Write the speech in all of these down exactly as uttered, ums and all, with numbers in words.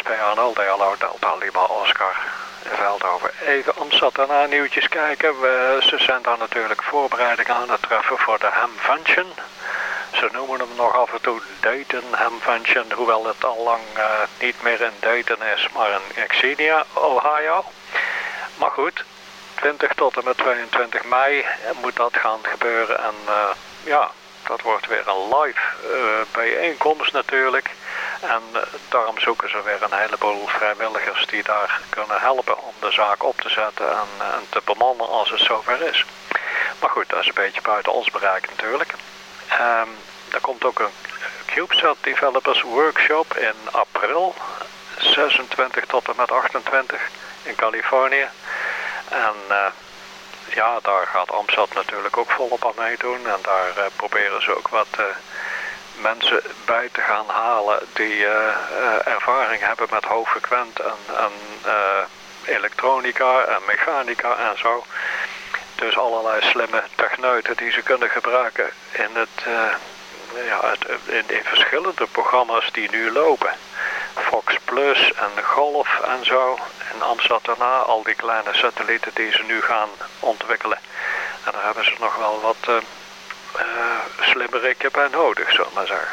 P Arnold, Delta Delta Lima Oscar Veldhoven. Even Amsterdam nieuwtjes kijken. We, ze zijn daar natuurlijk voorbereiding aan het treffen voor de Hamvention. Ze noemen hem nog af en toe Dayton Hamvention, hoewel het al lang uh, niet meer in Dayton is, maar in Xenia, Ohio. Maar goed, twintig tot en met tweeëntwintig mei moet dat gaan gebeuren. En uh, ja, dat wordt weer een live uh, bijeenkomst natuurlijk. En uh, daarom zoeken ze weer een heleboel vrijwilligers die daar kunnen helpen om de zaak op te zetten en, en te bemannen als het zover is. Maar goed, dat is een beetje buiten ons bereik natuurlijk. Um, er komt ook een CubeSat Developers Workshop in april, zesentwintig tot en met achtentwintig in Californië. En uh, ja, daar gaat AMSAT natuurlijk ook volop aan meedoen. En daar uh, proberen ze ook wat uh, mensen bij te gaan halen die uh, uh, ervaring hebben met hoogfrequent en, en uh, elektronica en mechanica en zo. Dus allerlei slimme techneuten die ze kunnen gebruiken in, het, uh, ja, het, in, in verschillende programma's die nu lopen. Fox Plus en Golf en zo. En AMSAT daarna, al die kleine satellieten die ze nu gaan ontwikkelen. En daar hebben ze nog wel wat uh, uh, slimmerikken bij nodig, zullen we maar zeggen.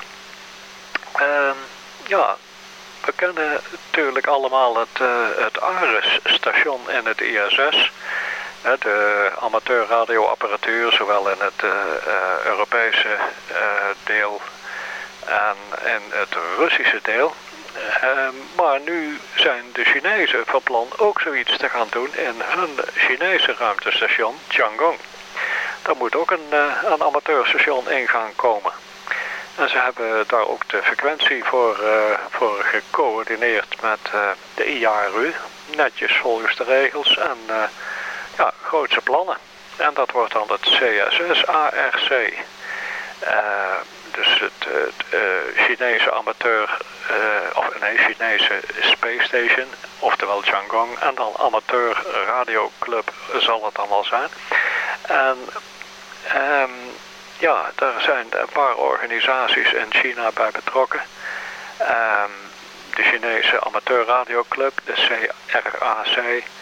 Uh, ja, we kennen natuurlijk allemaal het, uh, het ARES-station in het I S S. De amateurradioapparatuur, zowel in het uh, uh, Europese uh, deel en in het Russische deel. Uh, maar nu zijn de Chinezen van plan ook zoiets te gaan doen in hun Chinese ruimtestation Tiangong. Daar moet ook een, uh, een amateurstation in gaan komen. En ze hebben daar ook de frequentie voor, uh, voor gecoördineerd met uh, de I A R U. Netjes volgens de regels en uh, ja, grootse plannen. En dat wordt dan het C S S A R C. Uh, dus het, het uh, Chinese amateur, uh, of nee, Chinese Space Station, oftewel Tiangong, en dan amateur radioclub zal het dan wel zijn. En um, ja, daar zijn een paar organisaties in China bij betrokken. Um, de Chinese amateur radioclub, de C R A C,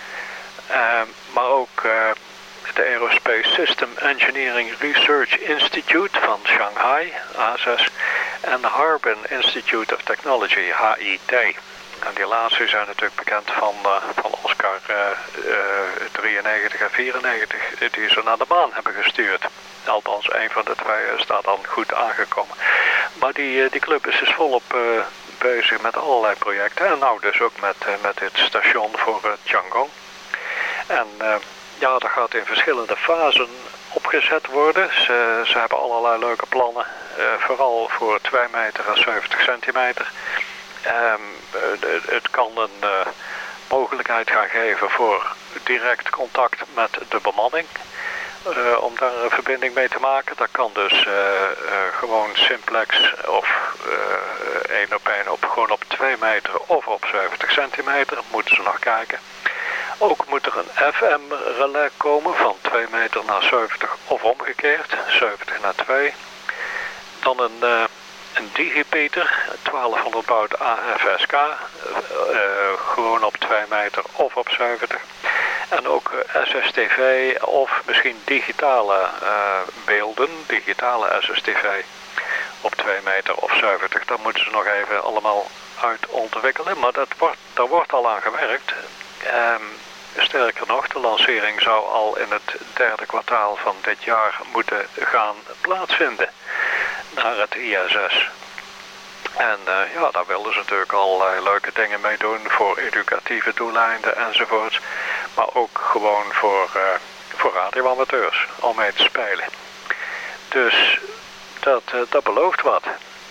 um, maar ook uh, de Aerospace System Engineering Research Institute van Shanghai, A zes, en de Harbin Institute of Technology, H I T. En die laatste zijn natuurlijk bekend van, uh, van Oscar uh, uh, drieënnegentig en vierennegentig, die ze naar de maan hebben gestuurd. Althans, een van de twee is daar dan goed aangekomen. Maar die, uh, die club is dus volop uh, bezig met allerlei projecten. En nou dus ook met, uh, met dit station voor uh, Tiangong. En uh, ja, dat gaat in verschillende fasen opgezet worden. Ze, ze hebben allerlei leuke plannen. Uh, vooral voor twee meter en zeventig centimeter. Um, het, het kan een uh, mogelijkheid gaan geven voor direct contact met de bemanning. Uh, om daar een verbinding mee te maken. Dat kan dus uh, uh, gewoon simplex of uh, één op één op gewoon op twee meter of op zeventig centimeter. Moeten ze nog kijken. Ook moet er een F M-relais komen van twee meter naar zeventig of omgekeerd, zeventig naar twee. Dan een, uh, een digipeater, twaalfhonderd baud A F S K, uh, uh, gewoon op twee meter of op zeventig. En ook uh, S S T V of misschien digitale uh, beelden, digitale S S T V op twee meter of zeventig. Dat moeten ze nog even allemaal uit ontwikkelen, maar dat wordt, daar wordt al aan gewerkt. Um, sterker nog, de lancering zou al in het derde kwartaal van dit jaar moeten gaan plaatsvinden naar het I S S. En uh, ja, daar wilden ze natuurlijk allerlei leuke dingen mee doen voor educatieve doeleinden enzovoorts. Maar ook gewoon voor, uh, voor radioamateurs om mee te spelen. Dus dat, uh, dat belooft wat.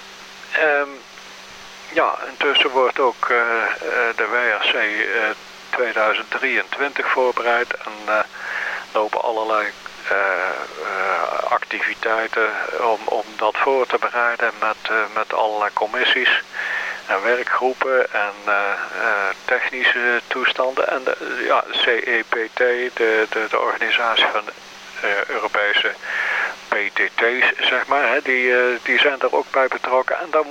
Um, ja, intussen wordt ook uh, de W R C uh, tweeduizend drieëntwintig voorbereid en uh, lopen allerlei uh, uh, activiteiten om, om dat voor te bereiden met, uh, met allerlei commissies en werkgroepen en uh, uh, technische toestanden. En de, ja, C E P T, de, de, de organisatie van uh, Europese P T T's, zeg maar, hè, die, uh, die zijn er ook bij betrokken. En daar moet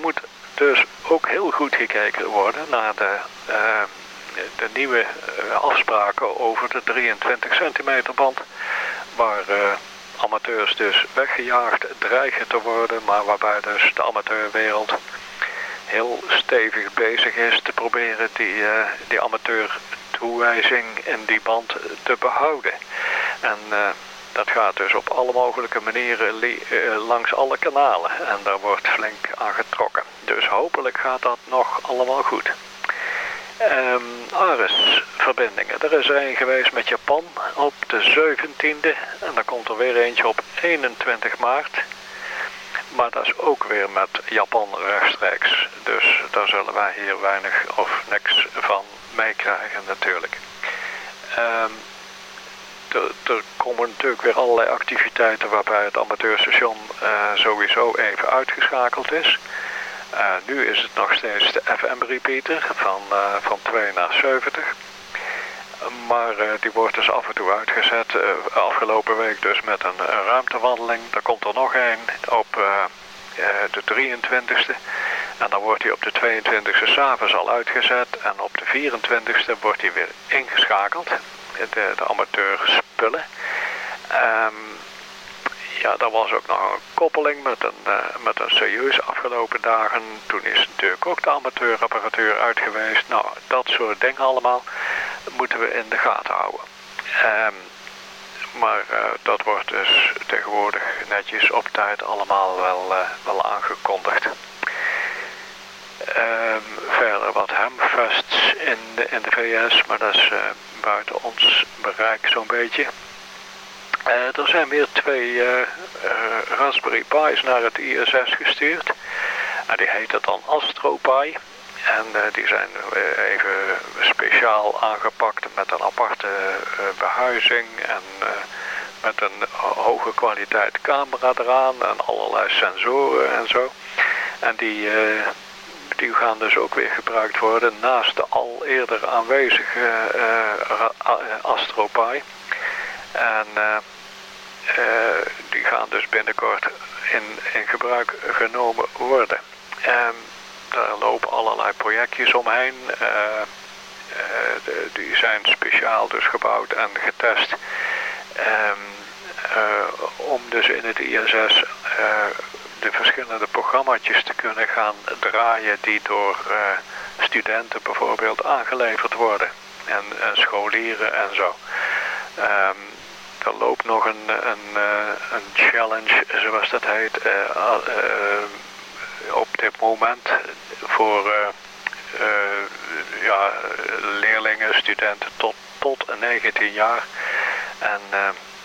dus ook heel goed gekeken worden naar de, uh, de nieuwe afspraken over de drieëntwintig centimeter band. Waar uh, amateurs dus weggejaagd dreigen te worden, maar waarbij dus de amateurwereld heel stevig bezig is te proberen die, uh, die amateurtoewijzing in die band te behouden. En uh, dat gaat dus op alle mogelijke manieren li- uh, langs alle kanalen en daar wordt flink aan getrokken. Dus hopelijk gaat dat nog allemaal goed. Um, Ares-verbindingen. Er is er een geweest met Japan op de zeventiende en dan komt er weer eentje op eenentwintig maart. Maar dat is ook weer met Japan rechtstreeks. Dus daar zullen wij hier weinig of niks van meekrijgen natuurlijk. Um, er, er komen natuurlijk weer allerlei activiteiten waarbij het amateurstation uh, sowieso even uitgeschakeld is. Uh, nu is het nog steeds de F M-repeater van, uh, van twee naar zeventig. Maar uh, die wordt dus af en toe uitgezet. Uh, afgelopen week dus met een, een ruimtewandeling. Daar komt er nog een op uh, uh, de drieëntwintigste. En dan wordt hij op de tweeëntwintigste s'avonds al uitgezet. En op de vierentwintigste wordt hij weer ingeschakeld. De, de amateurspullen. Um, Ja, daar was ook nog een koppeling met een, uh, met een serieus afgelopen dagen. Toen is natuurlijk ook de amateurapparatuur uit geweest. Nou, dat soort dingen allemaal moeten we in de gaten houden. Um, maar uh, dat wordt dus tegenwoordig netjes op tijd allemaal wel, uh, wel aangekondigd. Um, verder wat Hamfests in de, in de V S, maar dat is uh, buiten ons bereik zo'n beetje. Uh, er zijn weer twee uh, uh, Raspberry Pi's naar het I S S gestuurd. Uh, die heet het dan AstroPi. En uh, die zijn uh, even speciaal aangepakt met een aparte uh, behuizing en uh, met een hoge kwaliteit camera eraan en allerlei sensoren en zo. En die, uh, die gaan dus ook weer gebruikt worden naast de al eerder aanwezige uh, uh, AstroPi. En uh, uh, die gaan dus binnenkort in, in gebruik genomen worden. Um, daar lopen allerlei projectjes omheen. Uh, uh, de, die zijn speciaal dus gebouwd en getest. Um, uh, om dus in het I S S uh, de verschillende programmaatjes te kunnen gaan draaien die door uh, studenten bijvoorbeeld aangeleverd worden. En, en scholieren en zo. Um, er loopt nog een, een, een challenge, zoals dat heet, uh, uh, op dit moment voor uh, uh, ja, leerlingen, studenten tot, tot negentien jaar. En uh,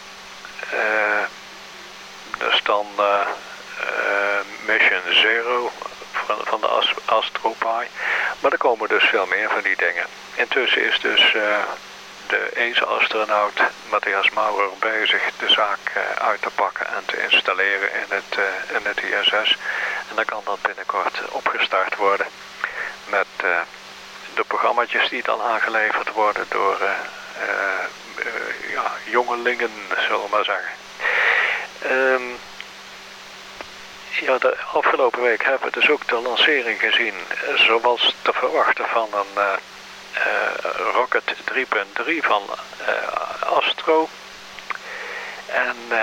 uh, dat is dan uh, uh, Mission Zero van, van de AstroPi. Maar er komen dus veel meer van die dingen. Intussen is dus uh, de E S A-astronaut Matthias Maurer bezig de zaak uh, uit te pakken en te installeren in het, uh, in het I S S. En dan kan dat binnenkort opgestart worden met uh, de programmaatjes die dan aangeleverd worden door uh, uh, uh, ja, jongelingen, zullen we maar zeggen. Um, ja, de afgelopen week hebben we dus ook de lancering gezien, zoals te verwachten, van een uh, uh, Rocket drie punt drie van uh, Astro. En uh,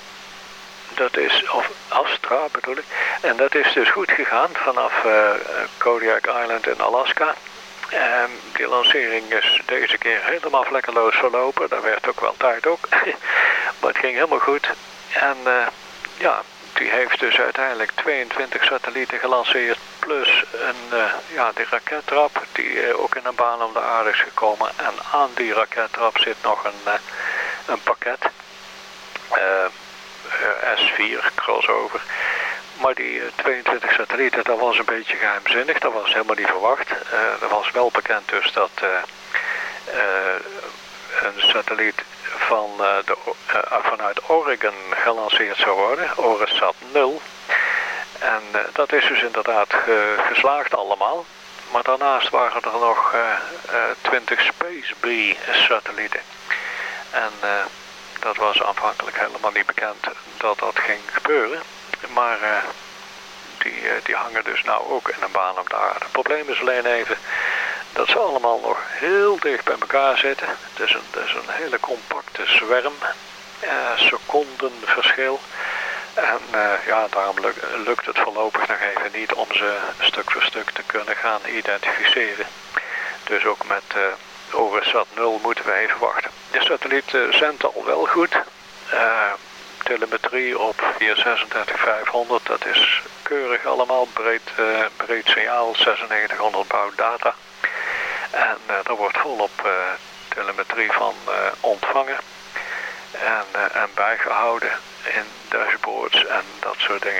dat is, of Astra bedoel ik, en dat is dus goed gegaan vanaf uh, Kodiak Island in Alaska. Um, die lancering is deze keer helemaal vlekkeloos verlopen. Dat werd ook wel tijd ook. Maar het ging helemaal goed. En uh, ja, die heeft dus uiteindelijk tweeëntwintig satellieten gelanceerd. Plus een, uh, ja, die rakettrap die uh, ook in een baan om de aarde is gekomen. En aan die rakettrap zit nog een, uh, een pakket. Uh, uh, S vier crossover. Maar die uh, tweeëntwintig satellieten, dat was een beetje geheimzinnig. Dat was helemaal niet verwacht. Uh, er was wel bekend dus dat uh, uh, een satelliet van, uh, de, uh, vanuit Oregon gelanceerd zou worden. OreSat nul. En uh, dat is dus inderdaad ge, geslaagd allemaal. Maar daarnaast waren er nog uh, uh, twintig Spacebee satellieten. En uh, dat was aanvankelijk helemaal niet bekend dat dat ging gebeuren. Maar uh, die, uh, die hangen dus nou ook in een baan om daar. Het probleem is alleen even dat ze allemaal nog heel dicht bij elkaar zitten. Het is een, het is een hele compacte zwerm, uh, secondenverschil. En uh, ja, daarom luk, lukt het voorlopig nog even niet om ze stuk voor stuk te kunnen gaan identificeren. Dus ook met uh, ORISAT nul moeten we even wachten. De satelliet uh, zendt al wel goed. Uh, telemetrie op via zesentachtig vijfhonderd, dat is keurig allemaal. Breed, uh, breed signaal, zesennegentighonderd baud data. En uh, er wordt volop uh, telemetrie van uh, ontvangen en, uh, en bijgehouden in dashboards en dat soort dingen.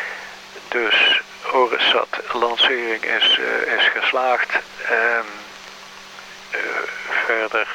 Dus ORISAT lancering is, uh, is geslaagd. Um, uh, verder,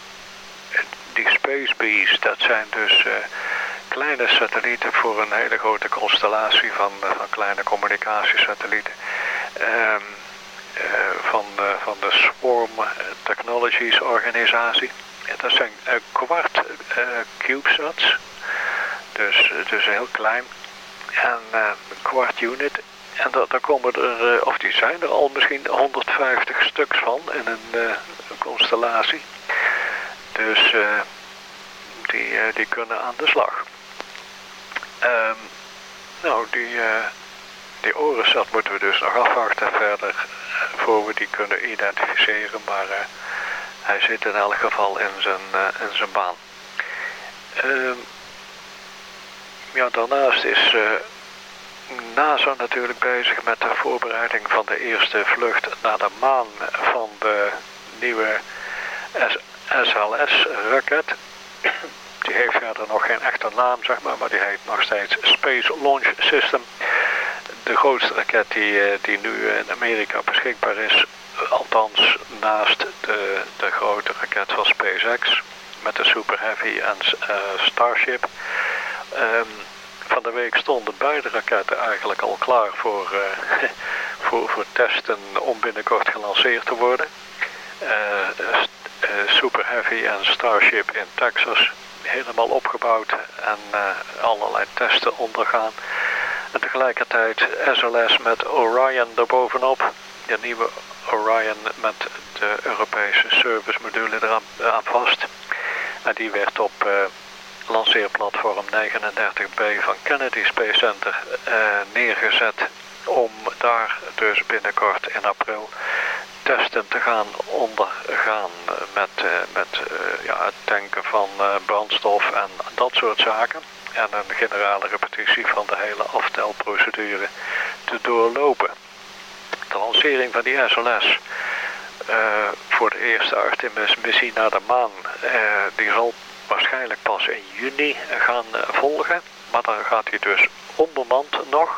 die Space Bees, dat zijn dus uh, kleine satellieten voor een hele grote constellatie van, uh, van kleine communicatiesatellieten. Um, uh, van, uh, van de Swarm Technologies organisatie. En dat zijn uh, kwart uh, CubeSats. Dus, dus heel klein. En uh, een kwart unit. En dat, daar komen er, uh, of die zijn er al misschien honderdvijftig stuks van in een, uh, een constellatie. Dus uh, die, uh, die kunnen aan de slag. Um, nou, die, uh, die ORISAT moeten we dus nog afwachten verder uh, voor we die kunnen identificeren. Maar uh, hij zit in elk geval in zijn, uh, in zijn baan. Um, ja, daarnaast is uh, NASA natuurlijk bezig met de voorbereiding van de eerste vlucht naar de maan van de nieuwe S L S-raket. Die heeft verder nog geen echte naam, zeg maar, maar die heet nog steeds Space Launch System. De grootste raket die, die nu in Amerika beschikbaar is, althans naast de, de grote raket van SpaceX met de Super Heavy en uh, Starship. Um, van de week stonden beide raketten eigenlijk al klaar voor, uh, voor, voor testen om binnenkort gelanceerd te worden. Uh, uh, Super Heavy en Starship in Texas helemaal opgebouwd en uh, allerlei testen ondergaan. En tegelijkertijd S L S met Orion erbovenop. De nieuwe Orion met de Europese service module eraan aan vast. En die werd op uh, lanceerplatform negenendertig B van Kennedy Space Center uh, neergezet. Om daar dus binnenkort in april testen te gaan ondergaan met, uh, met uh, ja, het tanken van uh, brandstof en dat soort zaken. En een generale repetitie van de hele aftelprocedure te doorlopen. De lancering van die S L S uh, voor de eerste Artemis-missie naar de maan, uh, die zal waarschijnlijk pas in juni gaan uh, volgen. Maar dan gaat hij dus onbemand nog,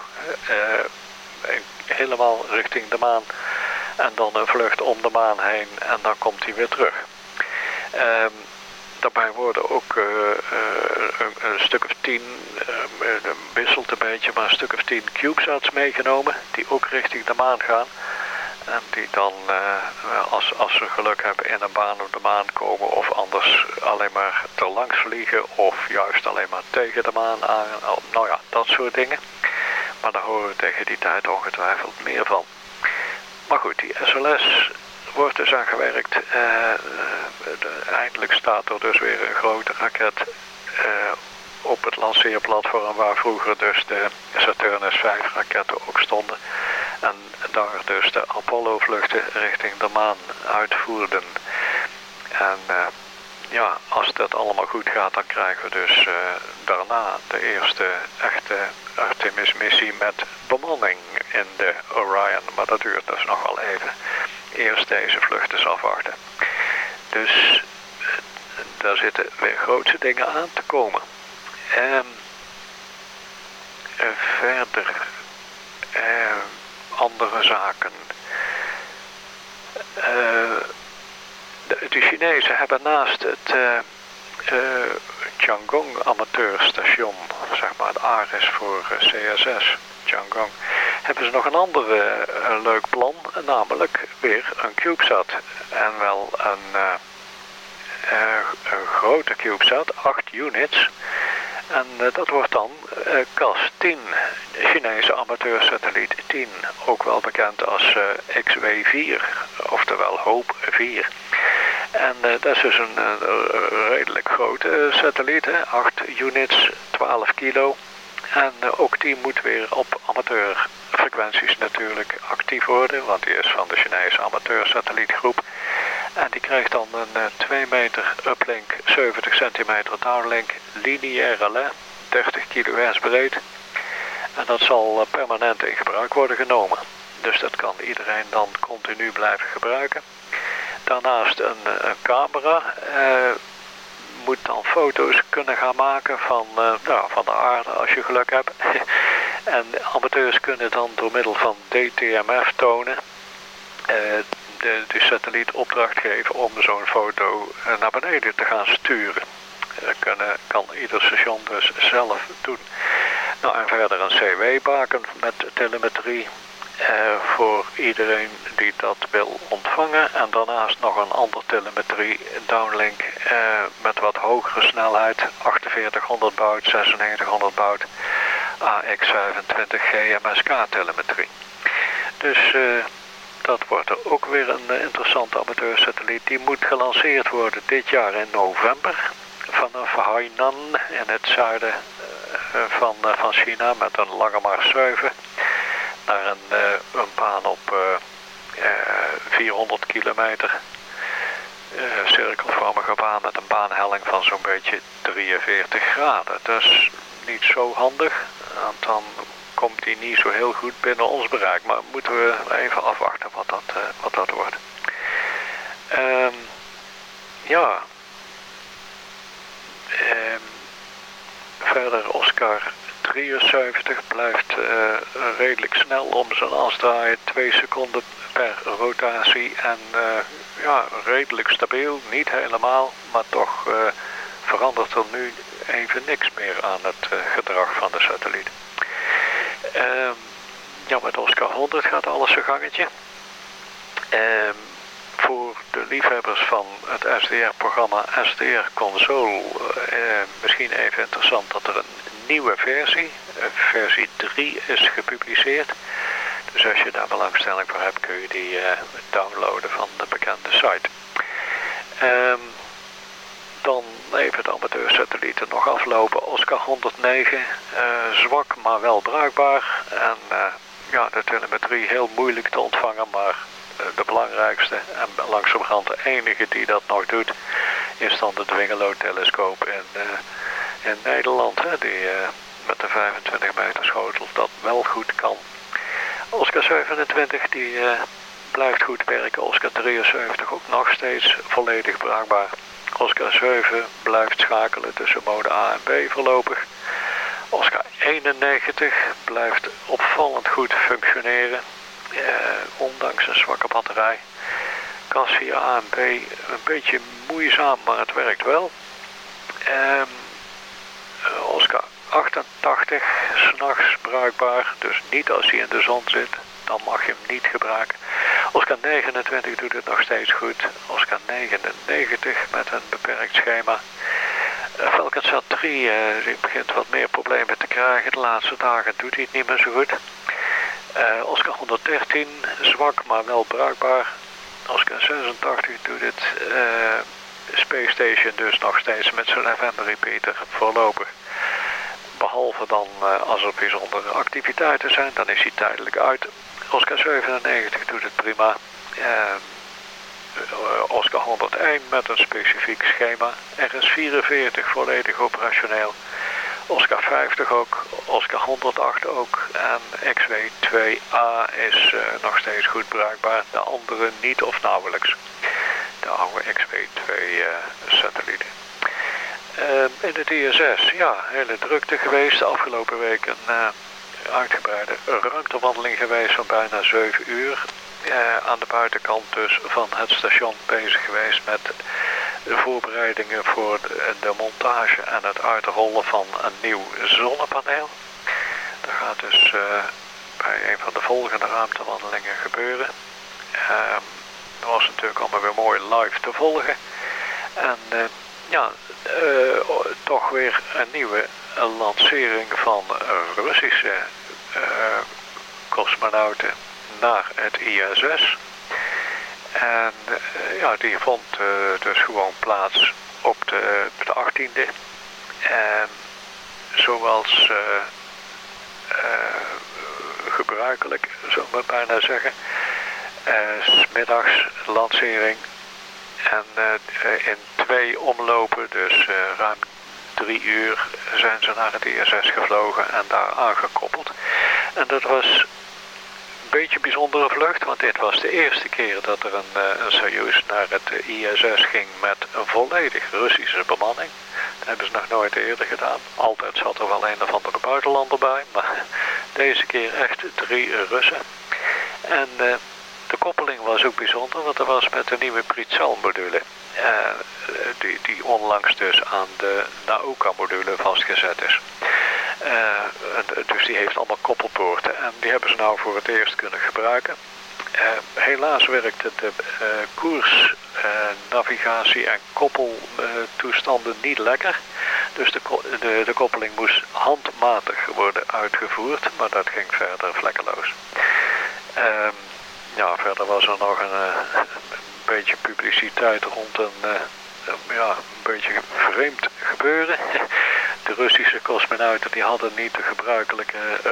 uh, helemaal richting de maan. En dan een vlucht om de maan heen en dan komt hij weer terug. Um, daarbij worden ook uh, uh, een, een stuk of tien, uh, wisselt een beetje, maar een stuk of tien CubeSats meegenomen. Die ook richting de maan gaan. En die dan, uh, als, als ze geluk hebben, in een baan op de maan komen. Of anders alleen maar erlangs vliegen. Of juist alleen maar tegen de maan aan. Nou ja, dat soort dingen. Maar daar horen we tegen die tijd ongetwijfeld meer van. Maar goed, die S L S wordt dus aan gewerkt. Uh, de, eindelijk staat er dus weer een grote raket uh, op het lanceerplatform waar vroeger dus de Saturnus vijf raketten ook stonden. En daar dus de Apollo-vluchten richting de maan uitvoerden. En uh, ja, als dat allemaal goed gaat, dan krijgen we dus uh, daarna de eerste echte Artemis-missie met bemanning in de Orion. Maar dat duurt dus nog wel even. Eerst deze vlucht eens afwachten. Dus uh, daar zitten weer grootse dingen aan te komen. En uh, verder uh, andere zaken. Uh, de, de Chinezen hebben naast het uh, uh, Tiangong amateurstation, zeg maar het ARIS voor uh, C S S, Tiangong, hebben ze nog een ander uh, een leuk plan, namelijk weer een CubeSat. En wel een, uh, uh, een grote CubeSat, acht units. En uh, dat wordt dan uh, C A S tien, Chinese amateursatelliet tien, ook wel bekend als uh, X W vier, oftewel Hope vier. En uh, dat is dus een uh, redelijk grote satelliet, hè? acht units, twaalf kilo. En uh, ook die moet weer op amateurfrequenties natuurlijk actief worden, want die is van de Chinese amateursatellietgroep. En die krijgt dan een uh, twee meter uplink, zeventig centimeter downlink, lineaire lijn, dertig kilohertz breed. En dat zal uh, permanent in gebruik worden genomen. Dus dat kan iedereen dan continu blijven gebruiken. Daarnaast een, een camera. Uh, moet dan foto's kunnen gaan maken van, uh, nou, van de aarde als je geluk hebt. En amateurs kunnen dan door middel van D T M F tonen uh, de, de satelliet opdracht geven om zo'n foto uh, naar beneden te gaan sturen. Dat kunnen, kan ieder station dus zelf doen. Nou, en verder een C W-baken met telemetrie. Uh, voor iedereen die dat wil ontvangen. En daarnaast nog een ander telemetrie downlink uh, met wat hogere snelheid, achtenveertighonderd baud, zesennegentighonderd baud, A X vijfentwintig G M S K telemetrie. Dus uh, dat wordt er ook weer een uh, interessante amateursatelliet. Die moet gelanceerd worden dit jaar in november vanaf Hainan in het zuiden uh, van, uh, van China met een lange Mars zeven. Naar een, uh, een baan op uh, uh, vierhonderd kilometer. Uh, cirkelvormige baan met een baanhelling van zo'n beetje drieënveertig graden. Dat is niet zo handig, want dan komt die niet zo heel goed binnen ons bereik. Maar moeten we even afwachten wat dat, uh, wat dat wordt. Um, ja. Um, verder Oscar drieënzeventig blijft uh, redelijk snel om zijn as draaien, twee seconden per rotatie en uh, ja, redelijk stabiel, niet helemaal, maar toch uh, verandert er nu even niks meer aan het uh, gedrag van de satelliet. Uh, ja, met Oscar honderd gaat alles zijn gangetje. Uh, voor de liefhebbers van het S D R-programma S D R Console uh, misschien even interessant dat er een nieuwe versie, versie drie, is gepubliceerd. Dus als je daar belangstelling voor hebt, kun je die uh, downloaden van de bekende site. Um, dan even de amateursatellieten nog aflopen. Oscar honderdnegen, uh, zwak maar wel bruikbaar. En uh, ja, de telemetrie heel moeilijk te ontvangen, maar uh, de belangrijkste en langzamerhand de enige die dat nog doet, is dan de Dwingelow-telescoop in, uh, in Nederland, hè, die uh, met de vijfentwintig meter schotel dat wel goed kan. Oscar zevenentwintig die uh, blijft goed werken. Oscar drieënzeventig ook nog steeds volledig bruikbaar. Oscar zeven blijft schakelen tussen mode A en B voorlopig. Oscar eenennegentig blijft opvallend goed functioneren, uh, ondanks een zwakke batterij. Cassia A en B een beetje moeizaam, maar het werkt wel. Um, Oscar achtentachtig, 's nachts bruikbaar, dus niet als hij in de zon zit, dan mag je hem niet gebruiken. Oscar negenentwintig doet het nog steeds goed. Oscar negenennegentig met een beperkt schema. Uh, Falconsat drie uh, die begint wat meer problemen te krijgen. De laatste dagen doet hij het niet meer zo goed. Uh, Oscar honderddertien, zwak maar wel bruikbaar. Oscar zesentachtig doet het. Uh, Space Station dus nog steeds met zijn F M repeater voorlopig. Behalve dan uh, als er bijzondere activiteiten zijn, dan is hij tijdelijk uit. Oscar zevenennegentig doet het prima. Uh, Oscar honderdéén met een specifiek schema. R S vierenveertig volledig operationeel. Oscar vijftig ook. Oscar honderdacht ook. En X W twee A is uh, nog steeds goed bruikbaar. De andere niet of nauwelijks. De oude X W twee uh, satellieten. Uh, in het I S S, ja, hele drukte geweest. De afgelopen week een uh, uitgebreide ruimtewandeling geweest van bijna zeven uur. Uh, aan de buitenkant dus van het station bezig geweest met de voorbereidingen voor de, de montage en het uitrollen van een nieuw zonnepaneel. Dat gaat dus uh, bij een van de volgende ruimtewandelingen gebeuren. Uh, dat was natuurlijk allemaal weer mooi live te volgen. En uh, ja, uh, toch weer een nieuwe lancering van Russische cosmonauten naar het I S S. En uh, ja, die vond uh, dus gewoon plaats op de, de achttiende. En zoals uh, uh, gebruikelijk, zou ik bijna zeggen. Uh, 's middags lancering. En uh, in twee omlopen, dus uh, ruim drie uur, zijn ze naar het I S S gevlogen en daar aangekoppeld. En dat was een beetje een bijzondere vlucht, want dit was de eerste keer dat er een, een Soyuz naar het I S S ging met een volledig Russische bemanning. Dat hebben ze nog nooit eerder gedaan. Altijd zat er wel een of andere buitenlander bij, maar deze keer echt drie Russen. En uh, de koppeling was ook bijzonder, want dat was met de nieuwe Pritsal-module. Uh, die, die onlangs dus aan de Nauka-module vastgezet is. Uh, dus die heeft allemaal koppelpoorten en die hebben ze nou voor het eerst kunnen gebruiken. Uh, helaas werkte de uh, koers, uh, navigatie en koppeltoestanden uh, niet lekker. Dus de, de, de koppeling moest handmatig worden uitgevoerd, maar dat ging verder vlekkeloos. Uh, ja, verder was er nog een, uh, een beetje publiciteit rond een, uh, een, ja, een beetje vreemd gebeuren. De Russische cosmonauten die hadden niet de gebruikelijke uh,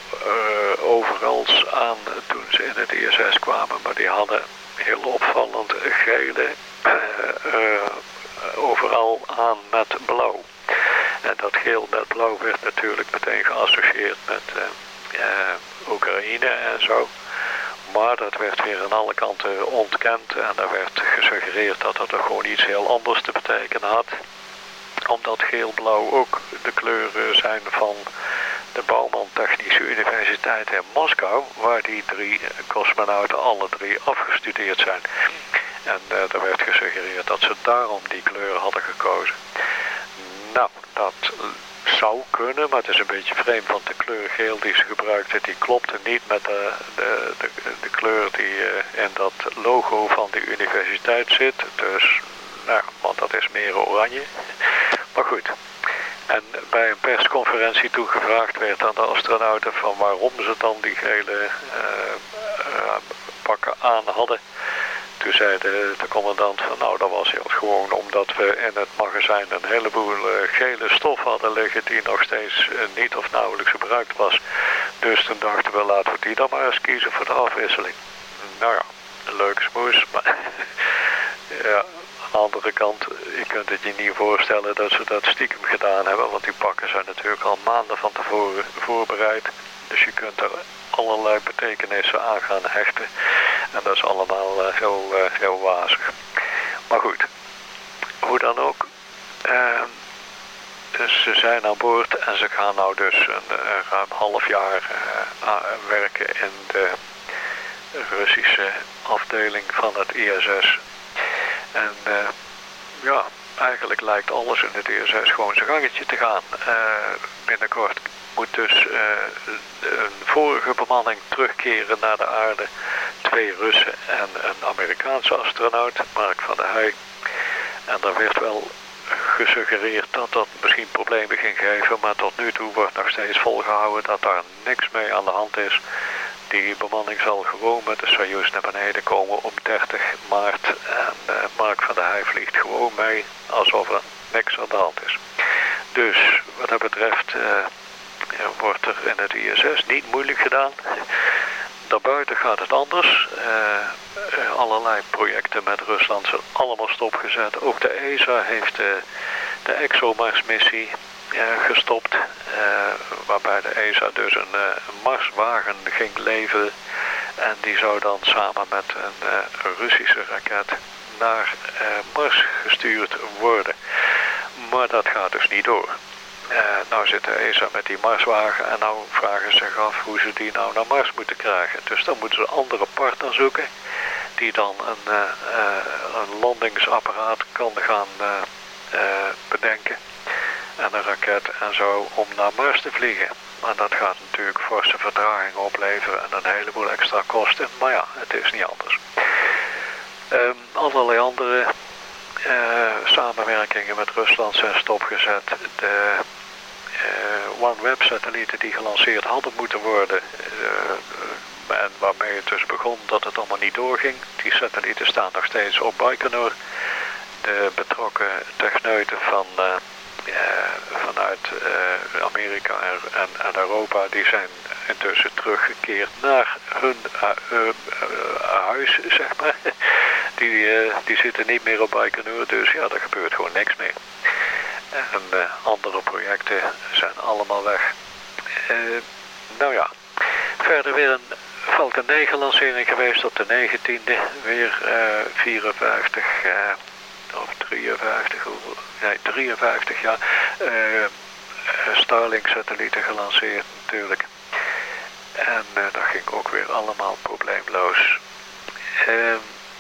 uh, overals aan toen ze in het I S S kwamen, maar die hadden heel opvallend gele uh, uh, overal aan met blauw. En dat geel met blauw werd natuurlijk meteen geassocieerd met uh, uh, Oekraïne en zo. Maar dat werd weer aan alle kanten ontkend en er werd gesuggereerd dat dat er gewoon iets heel anders te betekenen had. Omdat geel-blauw ook de kleuren zijn van de Bouwman Technische Universiteit in Moskou, waar die drie cosmonauten alle drie afgestudeerd zijn. En uh, er werd gesuggereerd dat ze daarom die kleuren hadden gekozen. Nou, dat zou kunnen, maar het is een beetje vreemd, want de kleur geel die ze gebruikten, die klopte niet met de, de, de, de kleur die uh, in dat logo van de universiteit zit. Dus, nou, want dat is meer oranje. Maar goed. En bij een persconferentie toen gevraagd werd aan de astronauten van waarom ze dan die gele uh, uh, pakken aan hadden. Toen zei de, de commandant van nou, dat was heel gewoon omdat we in het magazijn een heleboel uh, gele stof hadden liggen die nog steeds uh, niet of nauwelijks gebruikt was. Dus toen dachten we laten we die dan maar eens kiezen voor de afwisseling. Nou ja, een leuke smoes, maar ja. Aan de andere kant, je kunt het je niet voorstellen dat ze dat stiekem gedaan hebben, want die pakken zijn natuurlijk al maanden van tevoren voorbereid. Dus je kunt er allerlei betekenissen aan gaan hechten. En dat is allemaal uh, heel, uh, heel wazig. Maar goed, hoe dan ook. Uh, dus ze zijn aan boord en ze gaan nou dus een, een ruim half jaar uh, werken in de Russische afdeling van het I S S. En uh, ja, eigenlijk lijkt alles in het I S S gewoon zijn gangetje te gaan. Uh, binnenkort moet dus uh, een vorige bemanning terugkeren naar de aarde. Twee Russen en een Amerikaanse astronaut, Mark van der Heij. En daar werd wel gesuggereerd dat dat misschien problemen ging geven, maar tot nu toe wordt nog steeds volgehouden dat daar niks mee aan de hand is. Die bemanning zal gewoon met de Soyuz naar beneden komen op dertig maart. En uh, Mark van der Heij vliegt gewoon mee alsof er niks aan de hand is. Dus wat dat betreft uh, wordt er in het I S S niet moeilijk gedaan. Daarbuiten gaat het anders. Uh, uh, allerlei projecten met Rusland zijn allemaal stopgezet. Ook de E S A heeft uh, de ExoMars-missie Uh, gestopt, uh, waarbij de E S A dus een, uh, een Marswagen ging leveren en die zou dan samen met een uh, Russische raket naar uh, Mars gestuurd worden. Maar dat gaat dus niet door. Uh, nou zit de E S A met die Marswagen en nou vragen ze zich af hoe ze die nou naar Mars moeten krijgen. Dus dan moeten ze een andere partner zoeken die dan een, uh, uh, een landingsapparaat kan gaan uh, uh, bedenken. En een raket en zo om naar Mars te vliegen. Maar dat gaat natuurlijk forse vertraging opleveren en een heleboel extra kosten. Maar ja, het is niet anders. Um, allerlei andere uh, samenwerkingen met Rusland zijn stopgezet. De, uh, OneWeb satellieten die gelanceerd hadden moeten worden. Uh, en waarmee het dus begon dat het allemaal niet doorging. Die satellieten staan nog steeds op Baikonur. De betrokken techneuten van, uh, uh, vanuit uh, Amerika en, en, en Europa, die zijn intussen teruggekeerd naar hun uh, uh, uh, huis, zeg maar. Die, uh, die zitten niet meer op Baikonur, dus ja, er gebeurt gewoon niks meer. En uh, andere projecten zijn allemaal weg. Uh, nou ja, verder weer een Falcon negen lancering geweest op de negentiende. Weer uh, vierenvijftig uh, of drieënvijftig, nee drieënvijftig ja. Uh, Starlink satellieten gelanceerd natuurlijk. En uh, dat ging ook weer allemaal probleemloos. Uh,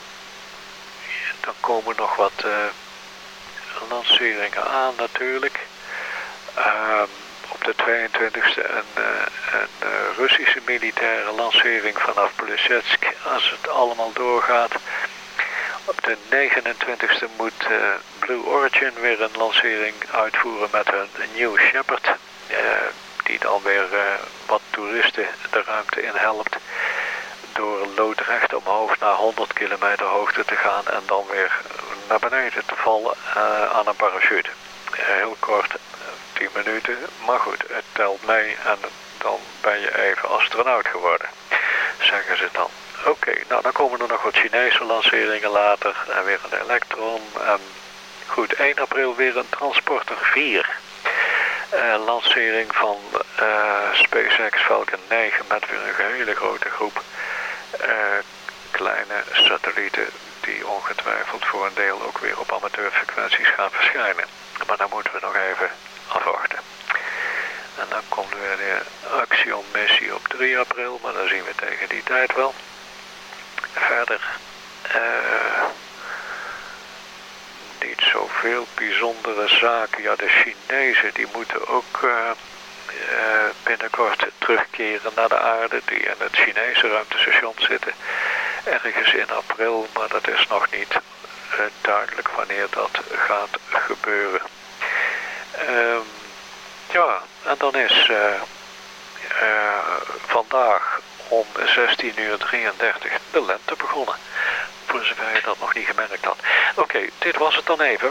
dan komen nog wat uh, lanceringen aan natuurlijk. Uh, op de tweeëntwintigste een, uh, een uh, Russische militaire lancering vanaf Plesetsk, als het allemaal doorgaat. Op de negenentwintigste moet uh, Blue Origin weer een lancering uitvoeren met hun New Shepard. Uh, die dan weer uh, wat toeristen de ruimte in helpt. Door loodrecht omhoog naar honderd kilometer hoogte te gaan en dan weer naar beneden te vallen uh, aan een parachute. Uh, heel kort, tien minuten, maar goed, het telt mee en dan ben je even astronaut geworden, zeggen ze dan. Oké, okay, nou dan komen er nog wat Chinese lanceringen later en weer een Electron. En goed, één april weer een Transporter vier. Uh, lancering van uh, SpaceX Falcon negen met weer een hele grote groep uh, kleine satellieten die ongetwijfeld voor een deel ook weer op amateurfrequenties gaan verschijnen. Maar daar moeten we nog even afwachten. En dan komt weer de Axiom missie op drie april, maar dan zien we tegen die tijd wel. Verder uh, niet zoveel bijzondere zaken. Ja, de Chinezen die moeten ook uh, uh, binnenkort terugkeren naar de aarde, die in het Chinese ruimtestation zitten. Ergens in april, maar dat is nog niet uh, duidelijk wanneer dat gaat gebeuren. Um, ja, en dan is uh, uh, vandaag om zestien uur drieëndertig de lente begonnen. Voor zover je dat nog niet gemerkt had. Oké, okay, dit was het dan even.